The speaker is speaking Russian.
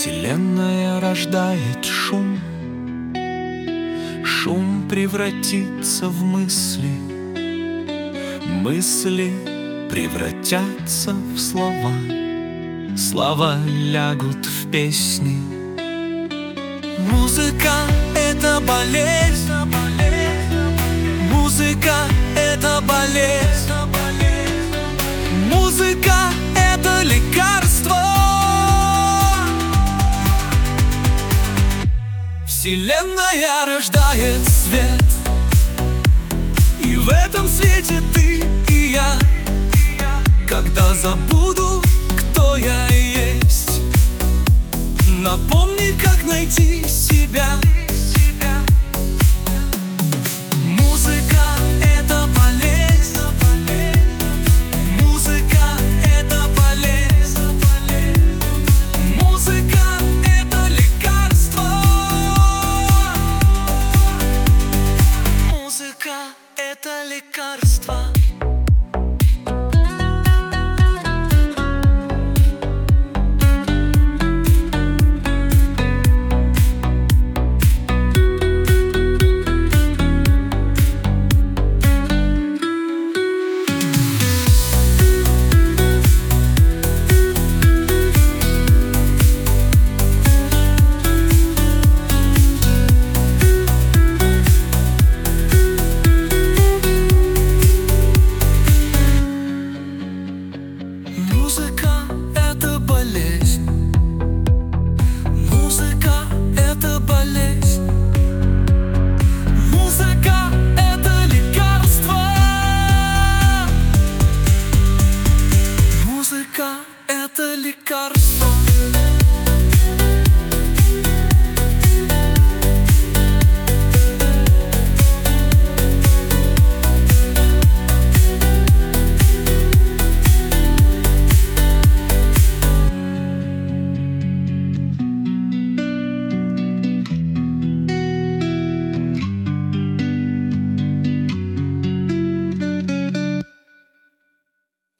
Вселенная рождает шум, шум превратится в мысли, мысли превратятся в слова, слова лягут в песни. Музыка — это болезнь, музыка — это болезнь, музыка — это лекарство. Вселенная рождает свет, и в этом свете ты и я. Когда забуду, кто я есть, напомни, как найти себя.